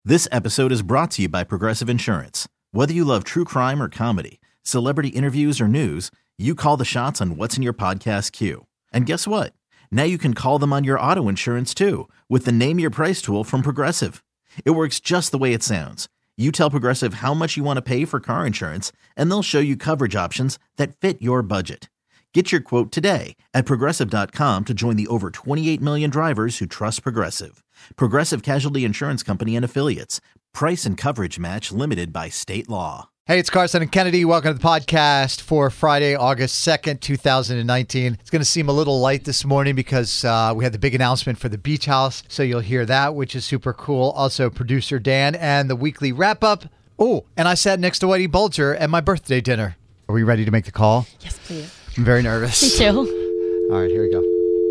This episode is brought to you by Progressive Insurance. Whether you love true crime or comedy, celebrity interviews or news, you call the shots on what's in your podcast queue. And guess what? Now you can call them on your auto insurance too with the Name Your Price tool from Progressive. It works just the way it sounds. You tell Progressive how much you want to pay for car insurance, and they'll show you coverage options that fit your budget. Get your quote today at Progressive.com to join the over 28 million drivers who trust Progressive. Progressive Casualty Insurance Company and Affiliates. Price and coverage match limited by state law. Hey, it's Carson and Kennedy. Welcome to the podcast for Friday, August 2nd, 2019. It's going to seem a little light this morning because we had the big announcement for the beach house. So you'll hear that, which is super cool. Also, producer Dan and the weekly wrap up. Oh, and I sat next to Whitey Bulger at my birthday dinner. Are we ready to make the call? Yes, please. I'm very nervous. Me too. All right, here we go.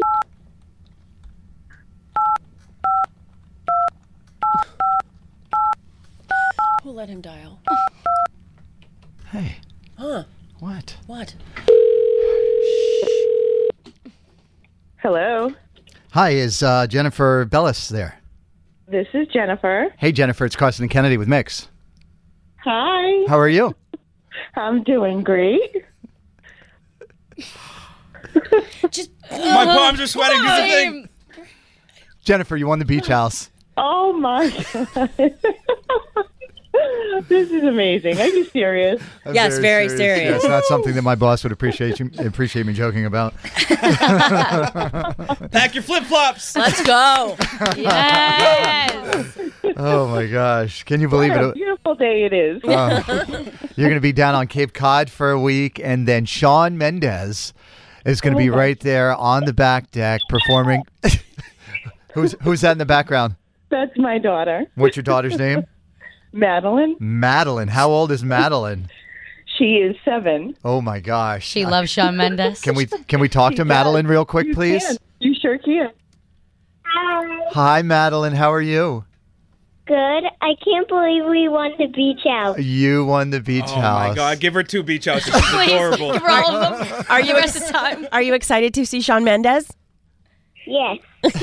We'll let him dial. Hey. Huh? What? What? Hello. Hi, is Jennifer Bellis there? This is Jennifer. Hey, Jennifer, it's Carson and Kennedy with Mix. Hi. How are you? I'm doing great. Just My palms are sweating. Just a thing. Jennifer, you won the beach house. Oh my God. This is amazing. Are you serious? I'm Yes, very Yeah, serious. it's not something that my boss would appreciate me joking about. Pack your flip-flops. Let's go. Yes. Oh my gosh. Can you believe What a it? beautiful day it is. You're going to be down on Cape Cod for a week, and then Shawn Mendes is going to be right there on the back deck performing. Who's that in the background? That's my daughter, What's your daughter's name? Madeline. Madeline. How old is Madeline? She is 7. Oh my gosh. She loves Shawn Mendes. Can we talk to Madeline real quick, You please? can. You sure can. Hi, Madeline. How are you? Good. I can't believe we won the beach house. You won the beach Oh house. my God! Give her 2 beach houses. She's Please, adorable. for all of them. Are you the rest of the time? Are you excited to see Shawn Mendes? Yes.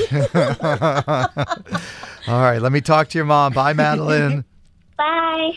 All right, let me talk to your mom. Bye, Madeline. Bye.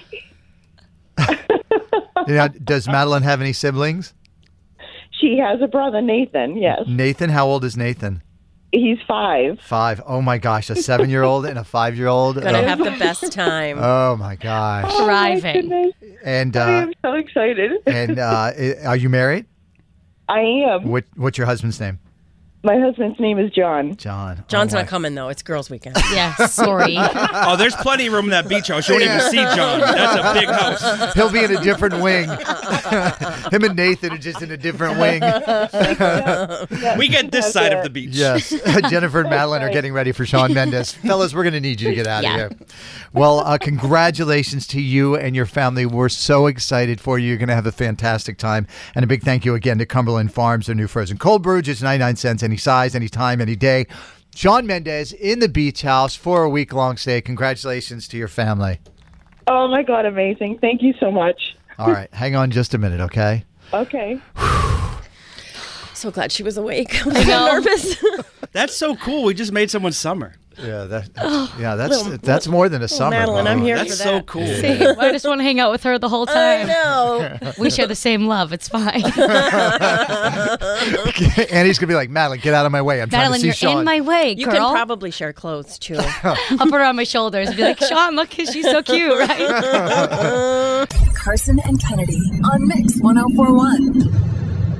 Does Madeline have any siblings? She has a brother, Nathan. Yes. Nathan, how old is Nathan? He's 5. 5. Oh my gosh, a 7-year-old and a 5-year-old. Gonna have the best time. Oh my gosh. Oh, my Thriving. goodness. And I am so excited. are you married? I am. What's your husband's name? My husband's name is John. John. John's Oh, not my- coming though. It's girls' weekend. Yeah, sorry. Oh, there's plenty of room in that beach house. You won't even see John. That's a big house. He'll be in a different wing. Him and Nathan are just in a different wing. We get this side of the beach. Yes. Jennifer and Madeline are getting ready for Shawn Mendes. Fellas, we're going to need you to get out of here. Well, congratulations to you and your family. We're so excited for you. You're going to have a fantastic time. And a big thank you again to Cumberland Farms, their new frozen cold brew, just 99 cents, any size, any time, any day. Shawn Mendes in the beach house for a week-long stay. Congratulations to your family. Oh my God, amazing. Thank you so much. All right. Hang on just a minute, okay? Okay. So glad she was awake. I'm I so know. nervous. That's so cool. We just made someone's summer. Yeah, that's more than a summer. Madeline, I'm Bro. here That's for so that. cool. Same. I just want to hang out with her the whole I time. know. We share the same love. It's fine. Annie's gonna be like, Madeline, get out of my way. I'm Madeline, trying you're to see Shawn. in my way, You girl. can probably share clothes too. I'll put her on my shoulders and be like, Shawn, look, she's so cute, right? Carson and Kennedy on Mix 1041.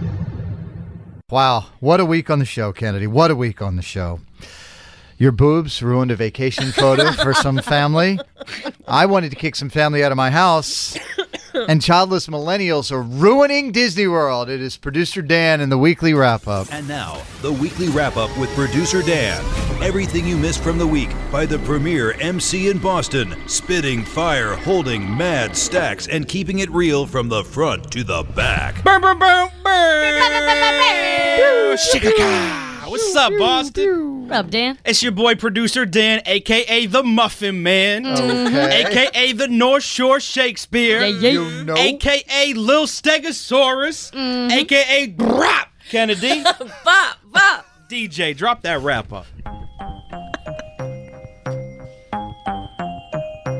Wow, what a week on the show, Kennedy. What a week on the show. Your boobs ruined a vacation photo for some family. I wanted to kick some family out of my house. And childless millennials are ruining Disney World. It is producer Dan in the weekly wrap-up. And now, the weekly wrap-up with producer Dan. Everything you missed from the week by the premier MC in Boston. Spitting fire, holding mad stacks, and keeping it real from the front to the back. Boom, boom, boom, boom. Shikaka. What's up, Boston? What up, Dan? It's your boy, producer Dan, a.k.a. the Muffin Man, Okay. a.k.a. the North Shore Shakespeare, You know? a.k.a. Lil Stegosaurus, a.k.a. Brap Kennedy. Bop, bop. DJ, drop that rap up.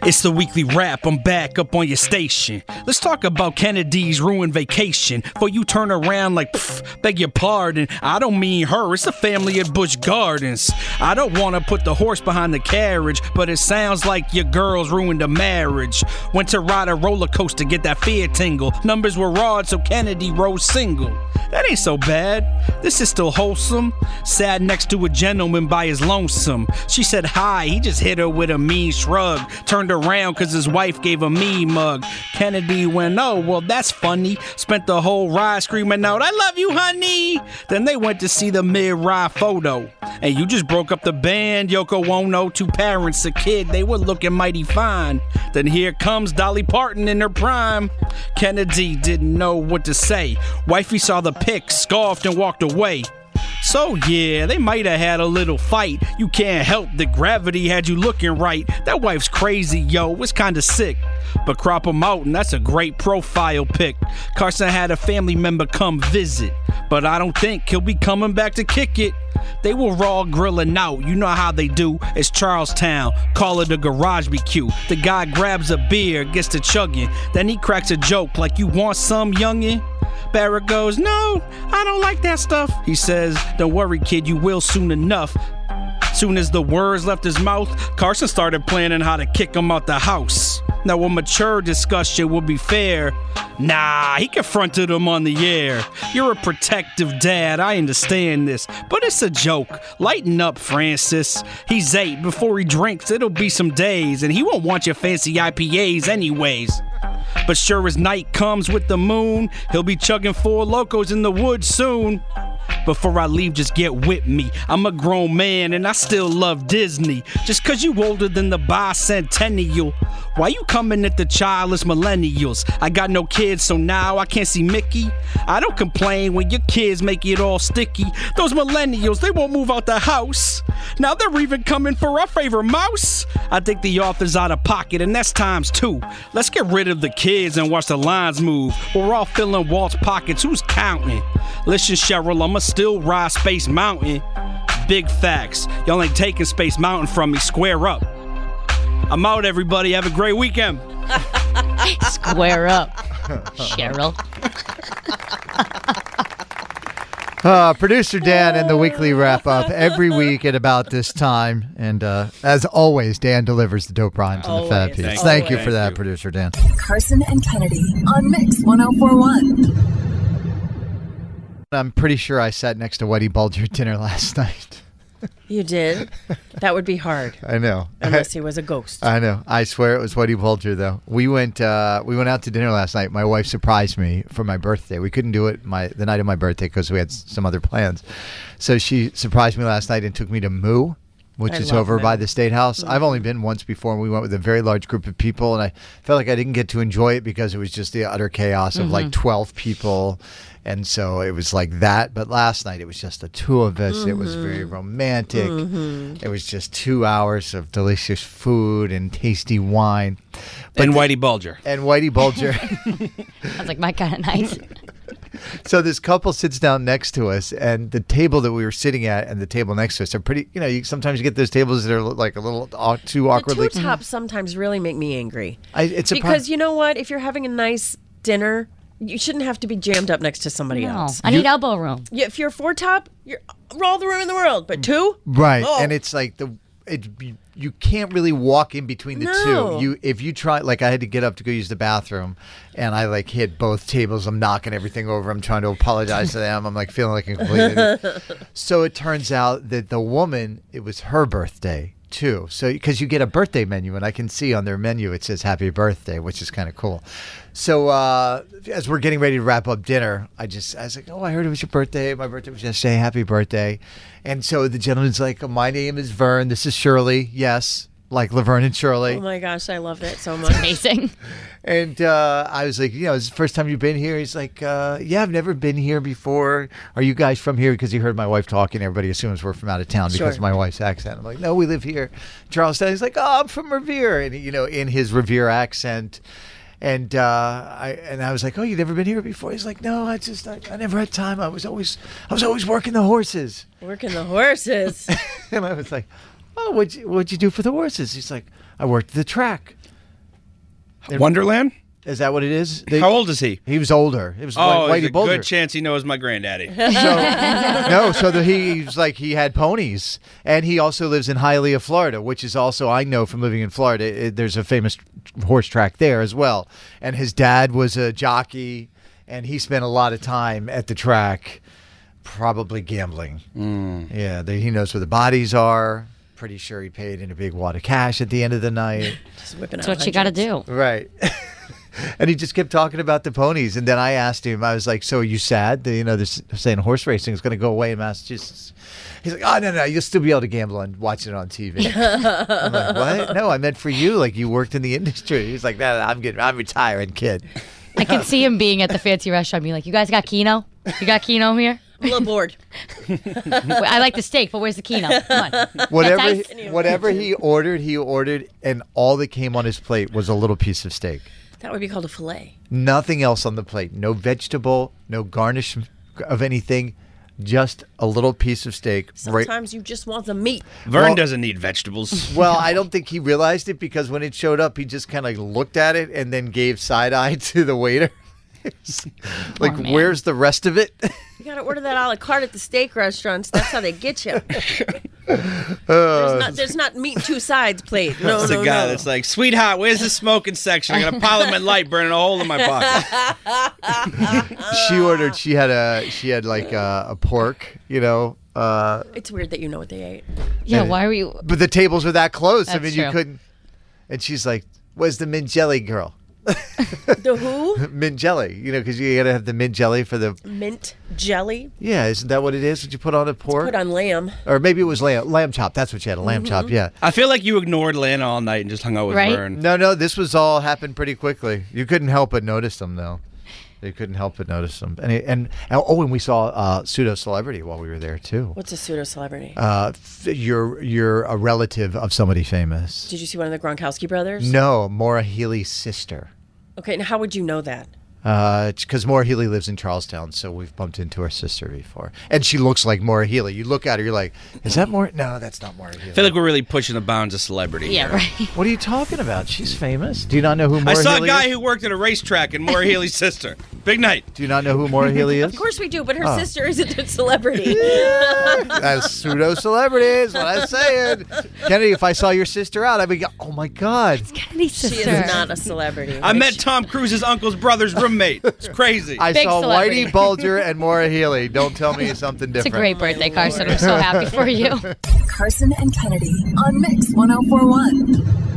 It's the weekly wrap. I'm back up on your station. Let's talk about Kennedy's ruined vacation. For you turn around like, beg your pardon. I don't mean her. It's the family at Busch Gardens. I don't want to put the horse behind the carriage, but it sounds like your girls ruined a marriage. Went to ride a roller coaster, get that fear tingle. Numbers were odd, so Kennedy rose single. That ain't so bad. This is still wholesome. Sat next to a gentleman by his lonesome. She said hi, he just hit her with a mean shrug. Turned around cause his wife gave a me mug. Kennedy went, oh, well that's funny. Spent the whole ride screaming out, I love you, honey. Then they went to see the mid-ride photo. And you just broke up the band, Yoko Ono, 2 parents, a kid. They were looking mighty fine. Then here comes Dolly Parton in her prime. Kennedy didn't know what to say. Wifey saw the pic, scoffed and walked away. So yeah, they might have had a little fight. You can't help that gravity had you looking right. That wife's crazy, yo, it's kinda sick. But crop him out and that's a great profile pic. Carson had a family member come visit, but I don't think he'll be coming back to kick it. They were raw grilling out, you know how they do. It's Charlestown, call it a garage BQ. The guy grabs a beer, gets to chugging, then he cracks a joke like, you want some, youngin'? Barrett goes, no, I don't like that stuff. He says, don't worry, kid, you will soon enough. Soon as the words left his mouth, Carson started planning how to kick him out the house. Now a mature discussion would be fair. Nah, he confronted him on the air. You're a protective dad, I understand this, but it's a joke. Lighten up, Francis. He's 8. Before he drinks, it'll be some days, and he won't want your fancy IPAs anyways. But sure as night comes with the moon, he'll be chugging 4 Locos in the woods soon. Before I leave, just get with me. I'm a grown man and I still love Disney. Just cause you older than the bicentennial. Why you coming at the childless millennials? I got no kids, so now I can't see Mickey. I don't complain when your kids make it all sticky. Those millennials, they won't move out the house. Now they're even coming for our favorite mouse. I think the author's out of pocket, and that's times 2. Let's get rid of the kids and watch the lines move. We're all filling Walt's pockets, who's counting? Listen, Cheryl, I'ma still ride Space Mountain. Big facts. Y'all ain't taking Space Mountain from me. Square up. I'm out, everybody. Have a great weekend. Square up, Cheryl. Producer Dan and the weekly wrap-up every week at about this time. And as always, Dan delivers the dope rhymes and the fab beats. Thank you for that, Producer Dan. Carson and Kennedy on Mix 104.1. I'm pretty sure I sat next to Whitey Bulger at dinner last night. You did? That would be hard. I know. Unless he was a ghost. I know. I swear it was Whitey Bulger, though. We went out to dinner last night. My wife surprised me for my birthday. We couldn't do it the night of my birthday because we had some other plans. So she surprised me last night and took me to Moo, which is over by the State House. I've only been once before, and we went with a very large group of people, and I felt like I didn't get to enjoy it because it was just the utter chaos of like 12 people. And so it was like that. But last night, it was just the 2 of us. It was very romantic. It was just 2 hours of delicious food and tasty wine. And Whitey Bulger. And Whitey Bulger. Sounds like my kind of night. So this couple sits down next to us, and the table that we were sitting at and the table next to us are pretty, sometimes you get those tables that are like a little too awkwardly. The 2 tops sometimes really make me angry. Because you know what? If you're having a nice dinner, you shouldn't have to be jammed up next to somebody else. I need elbow room. Yeah, if you're a 4 top, you're all the room in the world. But 2? Right. Oh. And it's like you can't really walk in between the two. If you try, like I had to get up to go use the bathroom, and I like hit both tables. I'm knocking everything over. I'm trying to apologize to them. I'm like feeling like a complete idiot. So it turns out that the woman, it was her birthday too. So because you get a birthday menu, and I can see on their menu it says happy birthday, which is kind of cool. So as we're getting ready to wrap up dinner, I was like, oh, I heard it was your birthday. My birthday was yesterday. Happy birthday. And so the gentleman's like, my name is Vern. This is Shirley. Yes, like Laverne and Shirley. Oh, my gosh. I love that so much. Amazing. And I was like, is this the first time you've been here? He's like, yeah, I've never been here before. Are you guys from here? Because he heard my wife talking. Everybody assumes we're from out of town because of my wife's accent. I'm like, no, we live here. Charlestown. He's like, oh, I'm from Revere. And, in his Revere accent. And I was like, oh, you've never been here before? He's like, no, I never had time. I was always working the horses. Working the horses. And I was like, oh, what'd you do for the horses? He's like, I worked the track. Wonderland? Is that what it is? How old is he? He was older. It was Oh, Whitey there's a Bulger. good chance he knows my granddaddy. He had ponies, and he also lives in Hialeah, Florida, which is also, I know from living in Florida, there's a famous horse track there as well. And his dad was a jockey, and he spent a lot of time at the track, probably gambling. Yeah, he knows where the bodies are. Pretty sure he paid in a big wad of cash at the end of the night. Just whipping That's out what you got to do. Right. And he just kept talking about the ponies. And then I asked him, I was like, so are you sad that, they're saying horse racing is going to go away in Massachusetts? He's like, oh, no, you'll still be able to gamble and watch it on TV. I'm like, what? No, I meant for you. Like, you worked in the industry. He's like, no, I'm retiring, kid. I can see him being at the fancy restaurant being like, you guys got Keno? You got Keno here? I'm a little bored. I like the steak, but where's the Keno? Come on. Whatever he ordered, and all that came on his plate was a little piece of steak. That would be called a fillet. Nothing else on the plate. No vegetable, no garnish of anything, just a little piece of steak. Sometimes you just want the meat. Vern doesn't need vegetables. Well, I don't think he realized it because when it showed up, he just kind of looked at it and then gave side eye to the waiter. Like, where's the rest of it? You got to order that a la carte at the steak restaurants. That's how they get you. There's not meat and two sides plate. No, It's no, a guy no. that's like, sweetheart, where's the smoking section? I got a Parliament light burning a hole in my pocket. She had like a pork, It's weird that you know what they ate. Yeah, why are you? But the tables were that close. I That's mean, true. you couldn't. And she's like, "Where's the mint jelly girl?" The who? Mint jelly, because you got to have the mint jelly for the Mint jelly. Yeah, isn't that what it is? What you put on a pork? Put on lamb. Or maybe it was lamb chop. That's what you had, a lamb chop. Yeah. I feel like you ignored Lana all night and just hung out with Right? Vern. No, this was all happened pretty quickly. You couldn't help but notice them, though. You couldn't help but notice them. And we saw Pseudo Celebrity while we were there too. What's a pseudo celebrity? You're a relative of somebody famous. Did you see one of the Gronkowski brothers? No, Maura Healey's sister. Okay, and how would you know that? Because Maura Healey lives in Charlestown, so we've bumped into her sister before. And she looks like Maura Healey. You look at her, you're like, is that Maura? No, that's not Maura Healey. I feel like we're really pushing the bounds of celebrity. Yeah, here. right. What are you talking about? She's famous. Do you not know who Maura I saw Healey a guy is? who worked at a racetrack and Maura Healey's sister. Big night. Do you not know who Maura Healey is? Of course we do, but her sister isn't a celebrity. That's pseudo celebrities. What I'm saying, Kennedy. If I saw your sister out, I'd be, oh my god. Kennedy's She sister. is not a celebrity. I met Tom Cruise's uncle's brother's roommate. It's crazy. I Big saw celebrity. Whitey Bulger and Maura Healey. Don't tell me something It's a different. great birthday, Carson. I'm so happy for you. Carson and Kennedy on Mix 104.1.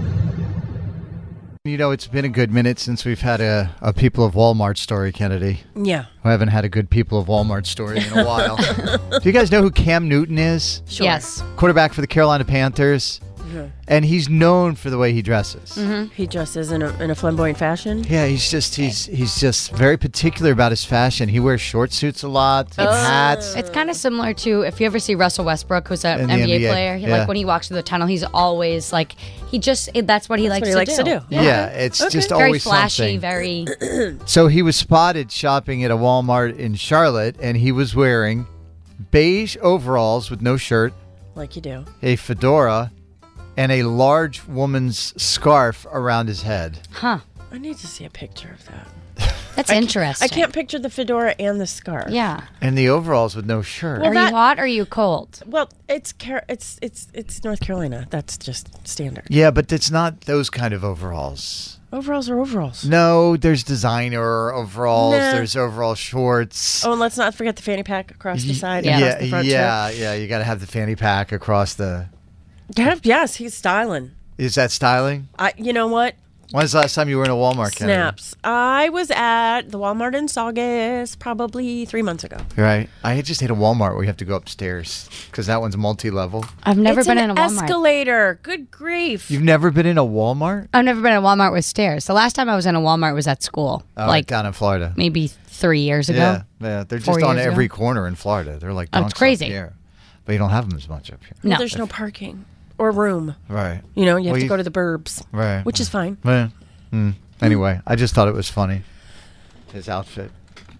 It's been a good minute since we've had a People of Walmart story, Kennedy. Yeah. We haven't had a good People of Walmart story in a while. Do you guys know who Cam Newton is? Sure. Yes. Quarterback for the Carolina Panthers. And he's known for the way he dresses. He dresses in a flamboyant fashion. Yeah, he's just very particular about his fashion. He wears short suits a lot, and hats. It's kind of similar to if you ever see Russell Westbrook, who's an In the NBA NBA, player. yeah. Like when he walks through the tunnel, he's always like that's what he likes to do. Yeah, it's just Very always flashy, something. very. So he was spotted shopping at a Walmart in Charlotte, and he was wearing beige overalls with no shirt, Like you do. a fedora, and a large woman's scarf around his head. Huh. I need to see a picture of that. That's interesting. I can't picture the fedora and the scarf. Yeah. And the overalls with no shirt. Well, Are that- you hot or are you cold? Well, it's North Carolina. That's just standard. Yeah, but it's not those kind of overalls. Overalls are overalls. No, there's designer overalls. Nah. There's overall shorts. Oh, and let's not forget the fanny pack across the side. Yeah. across the front yeah. You got to have the fanny pack across the. too. Yes, he's styling. Is that styling? You know what? When's the last time you were in a Walmart? Kennedy? Snaps. I was at the Walmart in Saugus probably 3 months ago. Right. I just hit a Walmart where you have to go upstairs because that one's multi-level. I've never It's been an in a Walmart. escalator. Good grief. You've never been in a Walmart? I've never been in a Walmart with stairs. The last time I was in a Walmart was at school, Oh, like down in Florida. maybe 3 years ago. Yeah. They're 4 just on years ago. every corner in Florida. They're like Oh, it's dunks crazy. up here. But you don't have them as much up here. No. There's no parking or room. Right. You know, you have Well, to go to the burbs. Right. Which is fine. Well, anyway, I just thought it was funny. His outfit.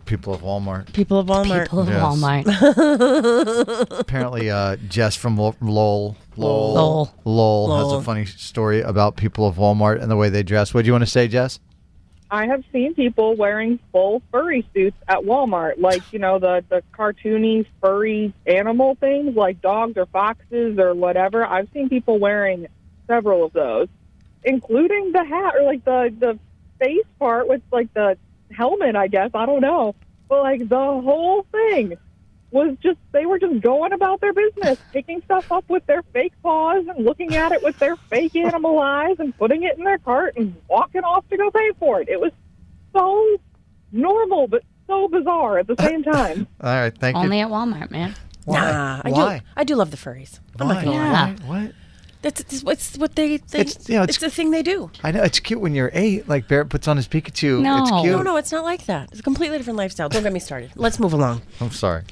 People of Walmart. People of Walmart. People of Yes. Walmart. Apparently, Jess from Lowell has a funny story about people of Walmart and the way they dress. What do you want to say, Jess? I have seen people wearing full furry suits at Walmart, like, the cartoony furry animal things, like dogs or foxes or whatever. I've seen people wearing several of those, including the hat or, like, the face part with, like, the helmet, I guess. I don't know. But, like, the whole thing was just, they were just going about their business, picking stuff up with their fake paws and looking at it with their fake animal eyes and putting it in their cart and walking off to go pay for it. It was so normal, but so bizarre at the same time. All right, thank Only you. at Walmart, man. Nah, Why? I do love the furries. I'm not Why? gonna lie. Yeah. What? It's what they It's, it's the thing they do. I know it's cute when you're 8. Like Barrett puts on his Pikachu. No. It's cute. No, it's not like that. It's a completely different lifestyle. Don't get me started. Let's move along. I'm sorry.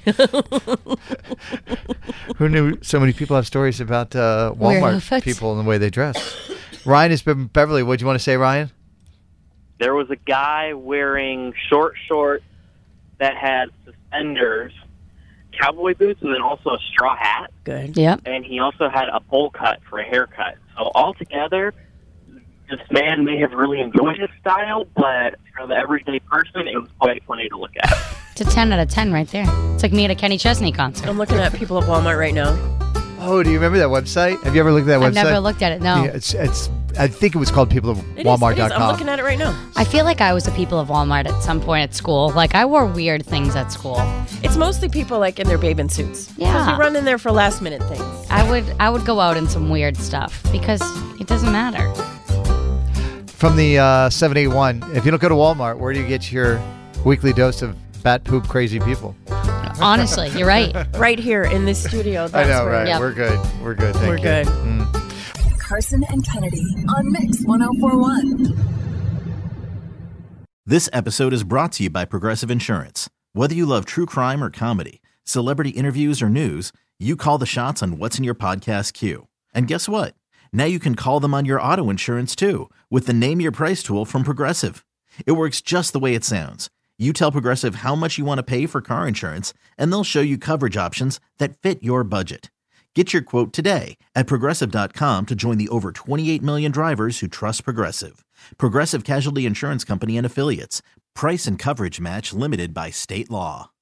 Who knew so many people have stories about Walmart outfits. people and the way they dress? Ryan has been Beverly. What do you want to say, Ryan? There was a guy wearing short shorts that had suspenders, cowboy boots, and then also a straw hat. Good. Yep. And he also had a bowl cut for a haircut. So altogether, this man may have really enjoyed his style, but for the everyday person, it was quite funny to look at. It's a 10 out of 10 right there. It's like me at a Kenny Chesney concert. I'm looking at people of Walmart right now. Oh, do you remember that website? Have you ever looked at that I've website? never looked at it, no. Yeah, it's. I think it was called It is. peopleofwalmart.com. I'm looking at it right now. I feel like I was a People of Walmart at some point at school. Like, I wore weird things at school. It's mostly people like in their bathing suits. Yeah. Because you run in there for last minute things. I would go out in some weird stuff because it doesn't matter. From the 781, if you don't go to Walmart, where do you get your weekly dose of bat poop crazy people? Honestly, you're right. Right here in this studio. That's I know, where- right? Yep. We're good. We're good. Thank We're you. good. Carson and Kennedy on Mix 104.1. This episode is brought to you by Progressive Insurance. Whether you love true crime or comedy, celebrity interviews or news, you call the shots on what's in your podcast queue. And guess what? Now you can call them on your auto insurance too with the Name Your Price tool from Progressive. It works just the way it sounds. You tell Progressive how much you want to pay for car insurance, and they'll show you coverage options that fit your budget. Get your quote today at Progressive.com to join the over 28 million drivers who trust Progressive. Progressive Casualty Insurance Company and Affiliates. Price and coverage match limited by state law.